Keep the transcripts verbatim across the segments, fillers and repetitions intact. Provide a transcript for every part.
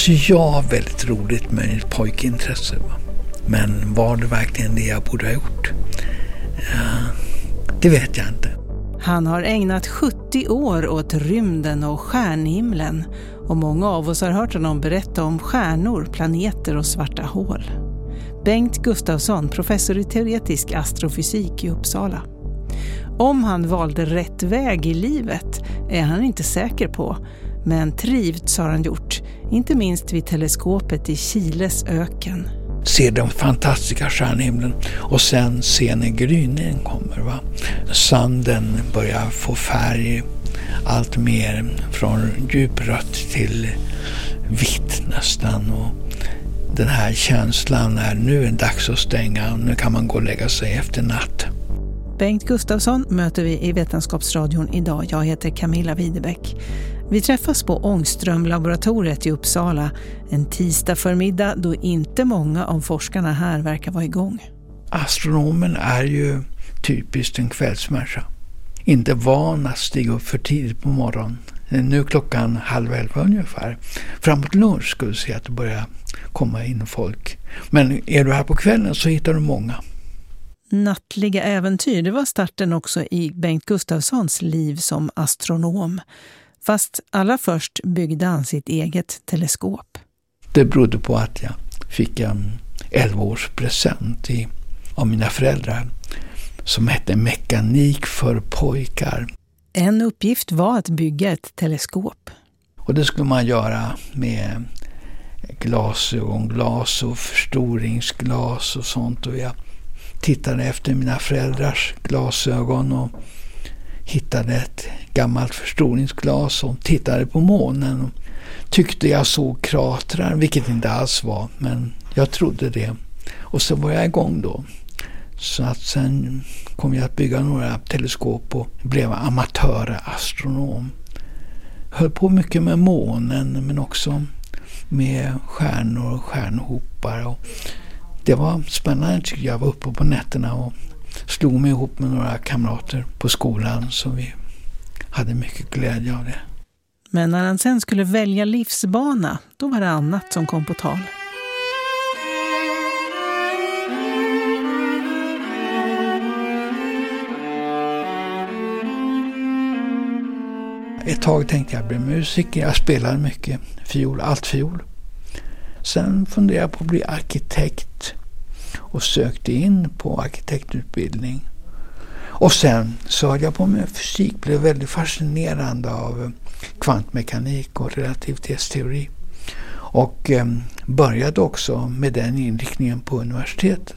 Alltså jag har väldigt roligt med ett pojkintresse. Va? Men var det verkligen det jag borde ha gjort? Uh, det vet jag inte. Han har ägnat sjuttio år åt rymden och stjärnhimlen. Och många av oss har hört honom berätta om stjärnor, planeter och svarta hål. Bengt Gustafsson, professor i teoretisk astrofysik i Uppsala. Om han valde rätt väg i livet är han inte säker på. Men trivts har han gjort, inte minst vid teleskopet i Chiles öken. Se den fantastiska stjärnhimlen och sen se när gryningen kommer. Va? Sanden börjar få färg allt mer från djuprött till vitt nästan. Och den här känslan är nu är det dags att stänga, nu kan man gå och lägga sig efter natt. Bengt Gustafsson möter vi i Vetenskapsradion idag. Jag heter Camilla Widebäck. Vi träffas på Ångström-laboratoriet i Uppsala en tisdag förmiddag då inte många av forskarna här verkar vara igång. Astronomen är ju typiskt en kvällsmänniska. Inte van att stiga upp för tidigt på morgonen. Nu klockan halv elva ungefär. Framåt lunch skulle du se att det börjar komma in folk. Men är du här på kvällen så hittar du många. Nattliga äventyr, det var starten också i Bengt Gustafssons liv som astronom. Fast allra först byggde han sitt eget teleskop. Det berodde på att jag fick en elva års present i, av mina föräldrar som hette Mekanik för pojkar. En uppgift var att bygga ett teleskop. Och det skulle man göra med glasögonglas och förstoringsglas och sånt. Och jag tittade efter mina föräldrars glasögon och hittade ett gammalt förstoringsglas och tittade på månen och tyckte jag såg kratrar, vilket inte alls var, men jag trodde det. Och så var jag igång då. Så att sen kom jag att bygga några teleskop och blev amatörastronom. Höll på mycket med månen men också med stjärnor och stjärnhopar. Och det var spännande tycker jag. Jag var uppe på nätterna och slog mig ihop med några kamrater på skolan så vi hade mycket glädje av det. Men när han sen skulle välja livsbana, då var det annat som kom på tal. Ett tag tänkte jag bli musiker. Jag spelade mycket fiol, allt fiol. Sen funderade jag på att bli arkitekt och sökte in på arkitektutbildning. Och sen så höll jag på med fysik, blev väldigt fascinerande av kvantmekanik och relativitetsteori. Och eh, började också med den inriktningen på universitetet.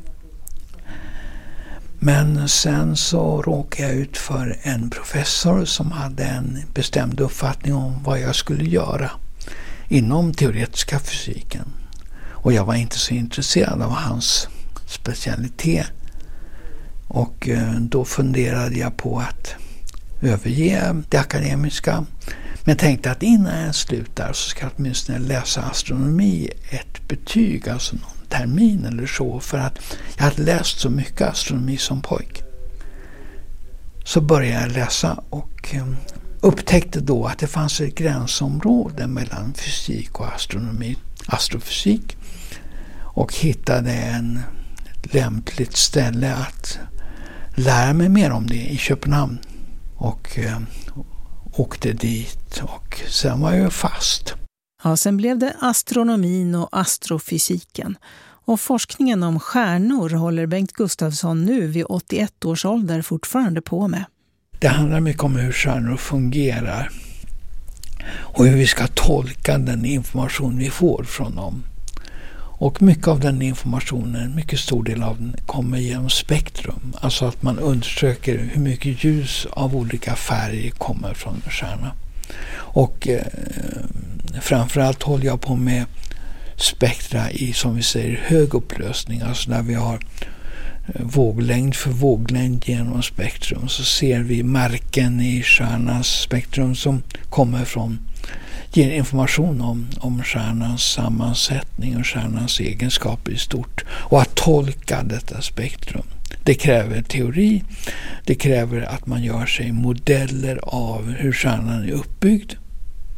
Men sen så råkade jag ut för en professor som hade en bestämd uppfattning om vad jag skulle göra inom teoretiska fysiken. Och jag var inte så intresserad av hans specialitet. Och då funderade jag på att överge det akademiska. Men tänkte att innan jag slutar så ska jag åtminstone läsa astronomi ett betyg, alltså någon termin eller så. För att jag hade läst så mycket astronomi som pojk. Så började jag läsa och upptäckte då att det fanns ett gränsområde mellan fysik och astronomi, astrofysik. Och hittade en lämpligt ställe att lära mig mer om det i Köpenhamn. Och eh, åkte dit och sen var jag fast. Ja, sen blev det astronomin och astrofysiken. Och forskningen om stjärnor håller Bengt Gustafsson nu vid åttioett års ålder fortfarande på med. Det handlar mycket om hur stjärnor fungerar och hur vi ska tolka den information vi får från dem. Och mycket av den informationen, mycket stor del av den, kommer genom spektrum. Alltså att man undersöker hur mycket ljus av olika färger kommer från en stjärna. Och eh, framförallt håller jag på med spektra i, som vi säger, hög upplösning. Alltså där vi har våglängd för våglängd genom spektrum. Så ser vi märken i stjärnans spektrum som kommer från, ger information om, om stjärnans sammansättning och stjärnans egenskaper i stort. Och att tolka detta spektrum, det kräver teori, det kräver att man gör sig modeller av hur stjärnan är uppbyggd.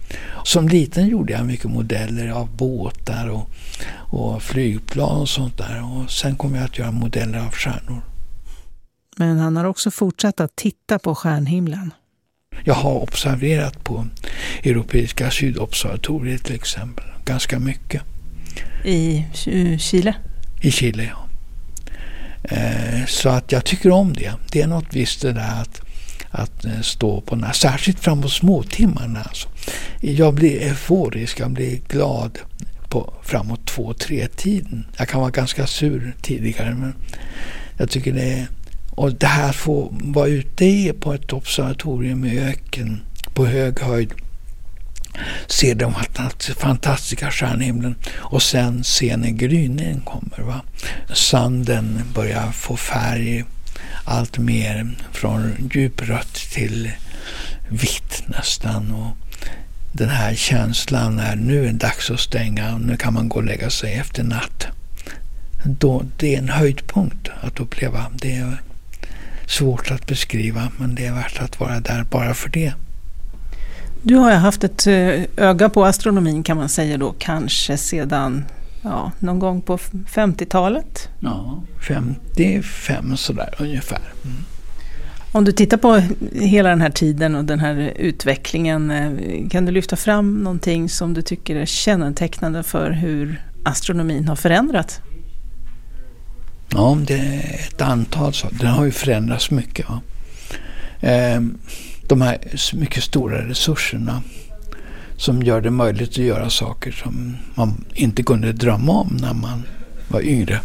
Som liten gjorde jag mycket modeller av båtar och, och flygplan och sånt där. Och sen kom jag att göra modeller av stjärnor. Men han har också fortsatt att titta på stjärnhimlen. Jag har observerat på Europeiska sydobservatoriet till exempel. Ganska mycket. I Chile? I Chile, ja. Eh, så att jag tycker om det. Det är något visst det där att, att stå på den här, särskilt framåt småtimmarna. Alltså. Jag blir euforisk, jag blir glad på framåt två, tre tiden. Jag kan vara ganska sur tidigare, men jag tycker det är. Och det här får vara ute på ett observatorium i öken på hög höjd. Se den fantastiska stjärnhimlen och sen se när gryningen kommer. Va? Sanden börjar få färg allt mer från djuprött till vitt nästan. Och den här känslan är nu är det dags att stänga och nu kan man gå och lägga sig efter natt. Då, det är en höjdpunkt att uppleva. Det är svårt att beskriva, men det är värt att vara där bara för det. Du har haft ett öga på astronomin kan man säga då, kanske sedan ja, någon gång på femtiotalet? Ja, femtiofem sådär ungefär. Mm. Om du tittar på hela den här tiden och den här utvecklingen, kan du lyfta fram någonting som du tycker är kännetecknande för hur astronomin har förändrats? Ja, det är ett antal saker. Den har ju förändrats mycket. Va? De här mycket stora resurserna som gör det möjligt att göra saker som man inte kunde drömma om när man var yngre.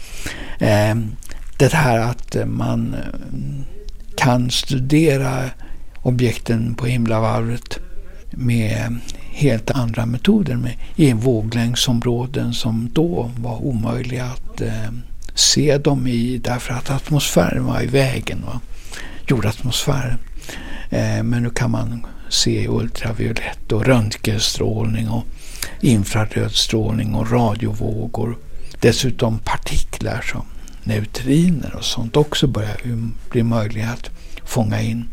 Det här att man kan studera objekten på himlavalvet med helt andra metoder, med i våglängdsområden som då var omöjliga att se dem i därför att atmosfären var i vägen, va? Jordatmosfären. Eh, men nu kan man se ultraviolett och röntgenstrålning och infrarödstrålning och radiovågor. Dessutom partiklar som neutriner och sånt också börjar bli möjliga att fånga in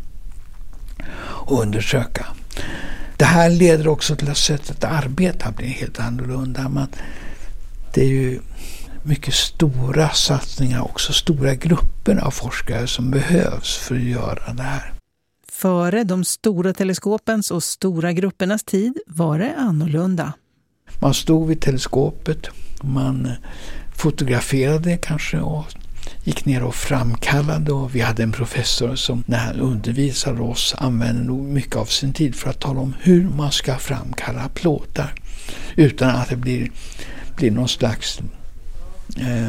och undersöka. Det här leder också till att sättet att arbeta blir helt annorlunda. Men det är ju mycket stora satsningar, också stora grupper av forskare som behövs för att göra det här. Före de stora teleskopens och stora gruppernas tid var det annorlunda. Man stod vid teleskopet, man fotograferade kanske och gick ner och framkallade, och vi hade en professor som när han undervisade oss använde nog mycket av sin tid för att tala om hur man ska framkalla plåtar utan att det blir, blir någon slags eh,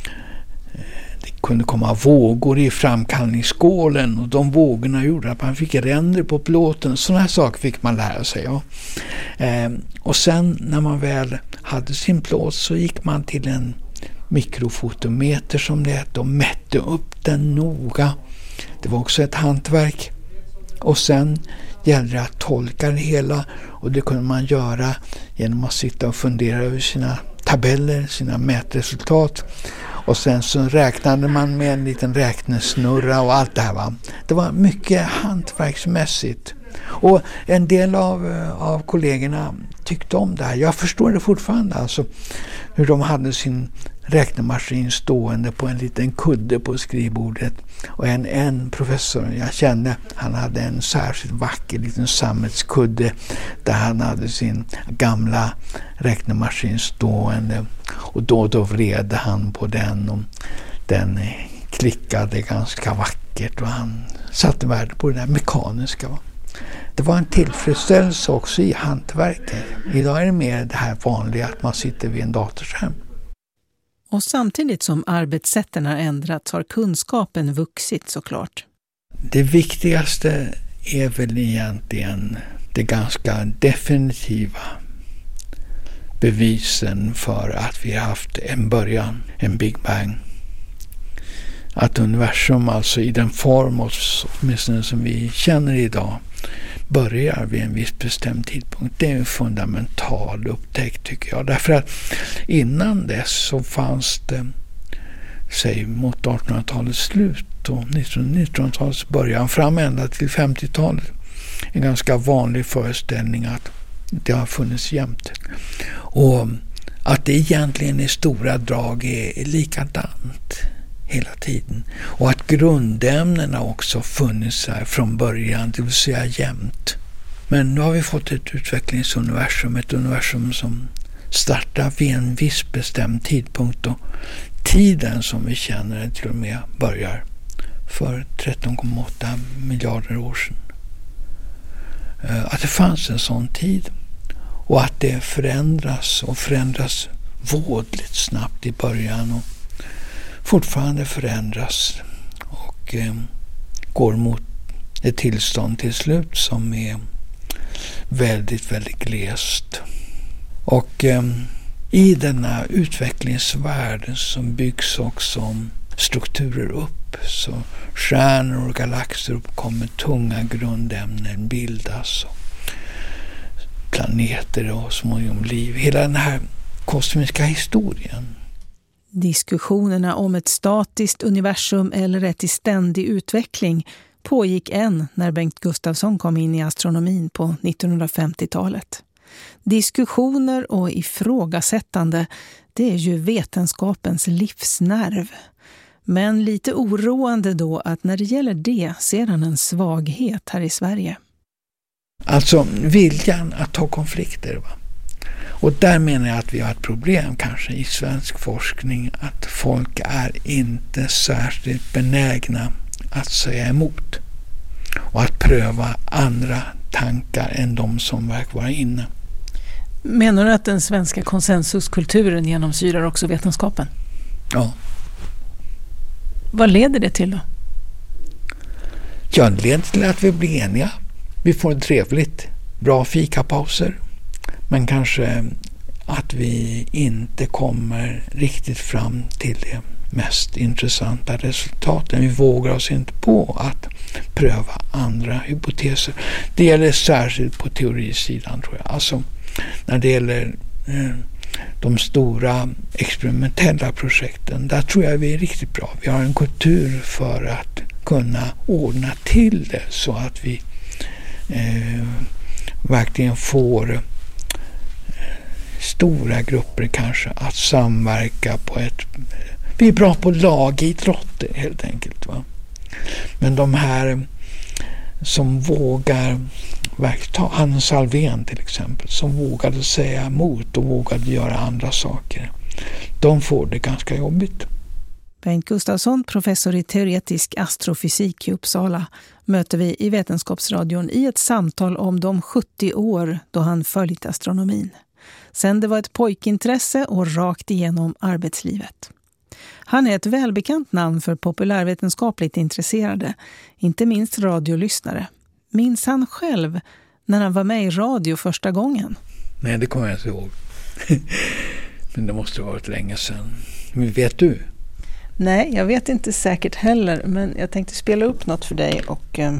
det kunde komma vågor i framkallningsskålen och de vågorna gjorde att man fick ränder på plåten. Sådana här saker fick man lära sig. Ja. Eh, och sen när man väl hade sin plåt så gick man till en mikrofotometer som det hette och mätte upp den noga. Det var också ett hantverk. Och sen gällde det att tolka det hela, och det kunde man göra genom att sitta och fundera över sina tabeller, sina mätresultat. Och sen så räknade man med en liten räknesnurra och allt det här. Va? Det var mycket hantverksmässigt. Och en del av, av kollegorna tyckte om det här. Jag förstår det fortfarande. Alltså hur de hade sin räknemaskin stående på en liten kudde på skrivbordet. Och en, en professor jag kände, han hade en särskilt vacker liten sammetskudde där han hade sin gamla räknemaskin stående. Och då, då vred han på den och den klickade ganska vackert och han satte värde på det där mekaniska. Va? Det var en tillfredsställelse också i hantverket. Idag är det mer det här vanliga att man sitter vid en datorskärm. Och samtidigt som arbetssätten har ändrats har kunskapen vuxit såklart. Det viktigaste är väl egentligen det ganska definitiva bevisen för att vi har haft en början, en Big Bang. Att universum alltså i den form åtminstone som vi känner idag börjar vid en viss bestämd tidpunkt. Det är en fundamental upptäckt tycker jag. Därför att innan dess så fanns det, säg mot artonhundratalets slut och nittonhundratalets början fram ända till femtiotalet, en ganska vanlig föreställning att Det har funnits jämt. Och att det egentligen i stora drag är likadant hela tiden. Och att grundämnena också funnits här från början, det vill säga jämt. Men nu har vi fått ett utvecklingsuniversum, ett universum som startar vid en viss bestämd tidpunkt, och tiden som vi känner till och med börjar för tretton komma åtta miljarder år sedan. Att det fanns en sån tid och att det förändras och förändras vådligt snabbt i början och fortfarande förändras och eh, går mot ett tillstånd till slut som är väldigt, väldigt glest. Och eh, i denna utvecklingsvärld som byggs också strukturer upp, så stjärnor och galaxer uppkommer, tunga grundämnen bildas, och planeter och småningom liv. Hela den här kosmiska historien. Diskussionerna om ett statiskt universum eller ett i ständig utveckling pågick än när Bengt Gustafsson kom in i astronomin på nittonhundrafemtiotalet. Diskussioner och ifrågasättande, det är ju vetenskapens livsnerv. Men lite oroande då att när det gäller det ser han en svaghet här i Sverige. Alltså viljan att ta konflikter, va? Och där menar jag att vi har ett problem kanske i svensk forskning, att folk är inte särskilt benägna att säga emot och att pröva andra tankar än de som verkar vara inne. Menar du att den svenska konsensuskulturen genomsyrar också vetenskapen? Ja. Vad leder det till då? Ja, det leder till att vi blir eniga. Vi får det trevligt. Bra fikapauser. Men kanske att vi inte kommer riktigt fram till det mest intressanta resultaten. Vi vågar oss inte på att pröva andra hypoteser. Det gäller särskilt på teorisidan, tror jag. Alltså när det gäller eh, de stora experimentella projekten, där tror jag vi är riktigt bra. Vi har en kultur för att kunna ordna till det så att vi eh, verkligen får eh, stora grupper kanske att samverka på ett... Vi är bra på lagidrott helt enkelt, va? Men de här som vågar, ta Hans Alfvén till exempel, som vågade säga emot och vågade göra andra saker, de får det ganska jobbigt. Bengt Gustafsson, professor i teoretisk astrofysik i Uppsala, möter vi i Vetenskapsradion i ett samtal om de sjuttio år då han följt astronomin. Sen det var ett pojkintresse och rakt igenom arbetslivet. Han är ett välbekant namn för populärvetenskapligt intresserade, inte minst radiolyssnare. Minns han själv när han var med i radio första gången? Nej, det kommer jag inte ihåg. Men det måste ha varit länge sedan. Men vet du? Nej, jag vet inte säkert heller, men jag tänkte spela upp något för dig och eh,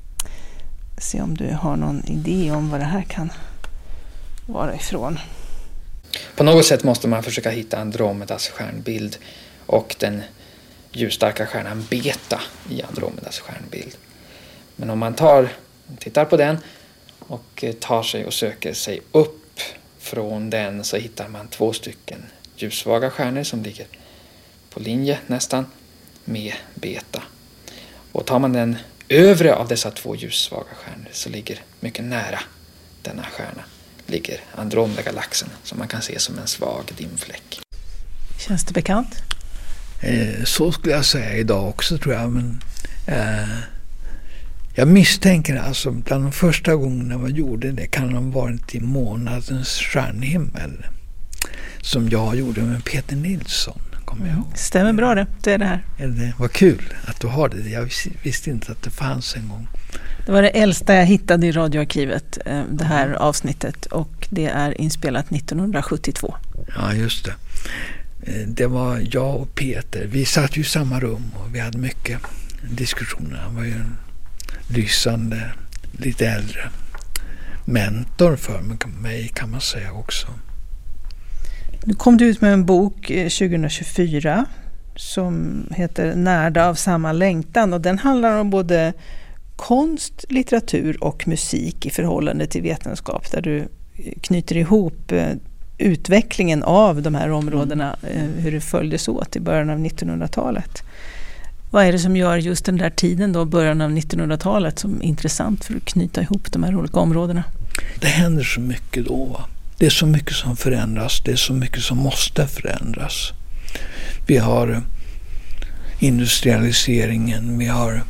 se om du har någon idé om vad det här kan vara ifrån. På något sätt måste man försöka hitta Andromedas stjärnbild och den ljusstarka stjärnan Beta i Andromedas stjärnbild. Men om man tar, tittar på den och tar sig och söker sig upp från den, så hittar man två stycken ljussvaga stjärnor som ligger på linje nästan med Beta. Och tar man den övre av dessa två ljussvaga stjärnor, så ligger mycket nära denna stjärna ligger Andromeda-galaxen, som man kan se som en svag dimfläck. Känns det bekant? Eh, så skulle jag säga idag också, tror jag. Men, eh, jag misstänker alltså bland de första gångerna man gjorde det kan ha varit i månadens stjärnhimmel, som jag gjorde med Peter Nilsson. Kommer jag ihåg. Stämmer bra det, det är det här. Är det, vad kul att du har det. Jag visste inte att det fanns en gång. Det var det äldsta jag hittade i radioarkivet, det här avsnittet, och det är inspelat nittonhundrasjuttiotvå. Ja, just det. Det var jag och Peter. Vi satt ju i samma rum och vi hade mycket diskussioner. Han var ju en lysande, lite äldre mentor för mig, kan man säga också. Nu kom du ut med en bok tjugohundratjugofyra som heter Närda av samma längtan, och den handlar om både konst, litteratur och musik i förhållande till vetenskap, där du knyter ihop utvecklingen av de här områdena, hur det följdes åt i början av nittonhundratalet. Vad är det som gör just den där tiden då, början av nittonhundratalet, som intressant för att knyta ihop de här olika områdena? Det händer så mycket då, va? Det är så mycket som förändras, det är så mycket som måste förändras. Vi har industrialiseringen, vi har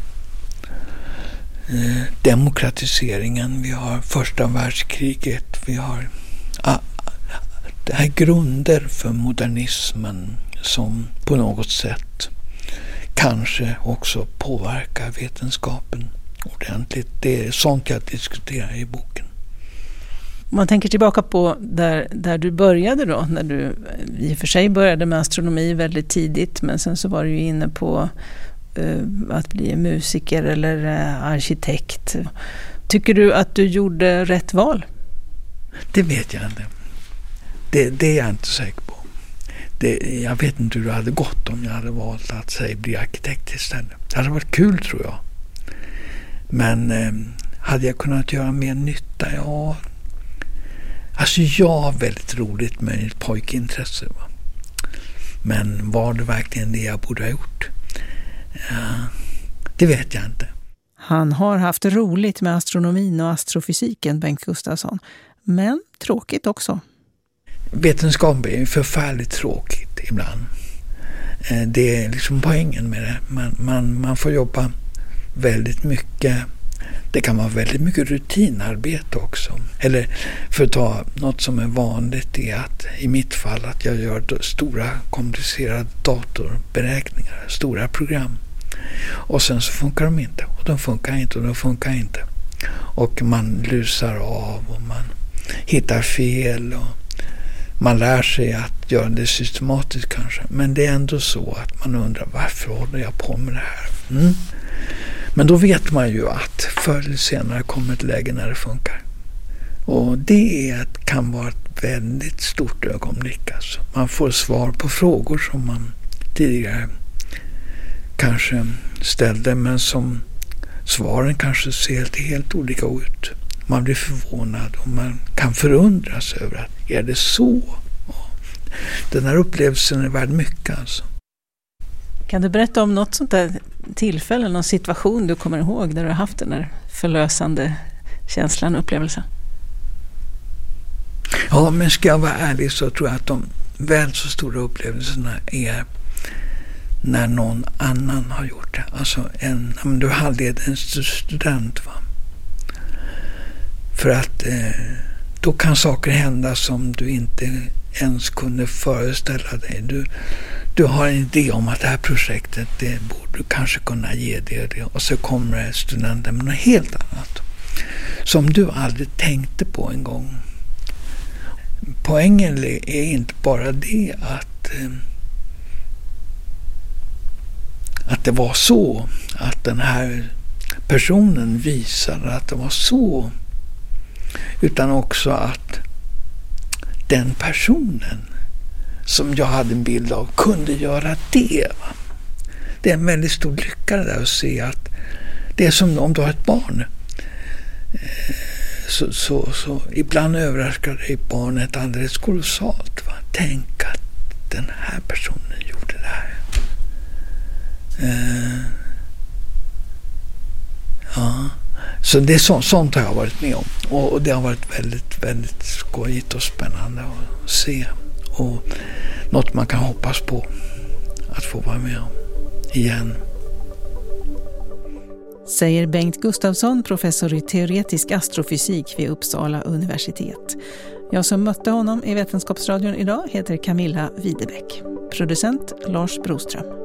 eh, demokratiseringen, vi har första världskriget, vi har ah, det här grunder för modernismen som på något sätt kanske också påverkar vetenskapen ordentligt. Det är sånt jag diskuterar i boken. Om man tänker tillbaka på där, där du började då, när du i och för sig började med astronomi väldigt tidigt, men sen så var du ju inne på uh, att bli musiker eller uh, arkitekt. Tycker du att du gjorde rätt val? Det vet jag inte. Det, det är jag inte säker på. Det, jag vet inte hur det hade gått om jag hade valt att säga, bli arkitekt istället. Det hade varit kul, tror jag. Men eh, hade jag kunnat göra mer nytta? Ja. Alltså jag har väldigt roligt med ett pojkintresse. Va? Men var det verkligen det jag borde ha gjort? Ja, det vet jag inte. Han har haft roligt med astronomin och astrofysiken, Bengt Gustafsson. Men tråkigt också. Vetenskap är förfärligt tråkigt ibland. Det är liksom poängen med det. Man, man, man får jobba väldigt mycket. Det kan vara väldigt mycket rutinarbete också. Eller för att ta något som är vanligt är att i mitt fall att jag gör stora komplicerade datorberäkningar, stora program. Och sen så funkar de inte. Och de funkar inte och de funkar inte. Och man lusar av och man hittar fel och man lär sig att göra det systematiskt kanske. Men det är ändå så att man undrar, varför håller jag på med det här? Mm. Men då vet man ju att förr eller senare kommer ett läge när det funkar. Och det är, kan vara ett väldigt stort ögonblick. Alltså. Man får svar på frågor som man tidigare kanske ställde, men som svaren kanske ser helt, helt olika ut. Man blir förvånad och man kan förundras över att är det så? Den här upplevelsen är värd mycket alltså. Kan du berätta om något sånt där tillfälle, någon situation du kommer ihåg där du har haft den där förlösande känslan och upplevelsen? Ja, men ska jag vara ärlig så tror jag att de väl så stora upplevelserna är när någon annan har gjort det. Alltså en, om du handleder en student, va? För att eh, då kan saker hända som du inte ens kunde föreställa dig. Du, du har en idé om att det här projektet, det borde du kanske kunna ge det och det. Och så kommer studenten med något helt annat. Som du aldrig tänkte på en gång. Poängen är inte bara det att, eh, att det var så. Att den här personen visade att det var så. Utan också att den personen som jag hade en bild av kunde göra det. Va? Det är en väldigt stor lycka där att se att det är som om du har ett barn. Så, så, så ibland överraskar dig barnet alldeles kolossalt. Va? Tänk att den här personen gjorde det här. Uh, ja. Så det är så, sånt har jag varit med om. Och, och det har varit väldigt, väldigt skojigt och spännande att se. Och något man kan hoppas på att få vara med om igen. Säger Bengt Gustafsson, professor i teoretisk astrofysik vid Uppsala universitet. Jag som mötte honom i Vetenskapsradion idag heter Camilla Widebäck. Producent Lars Broström.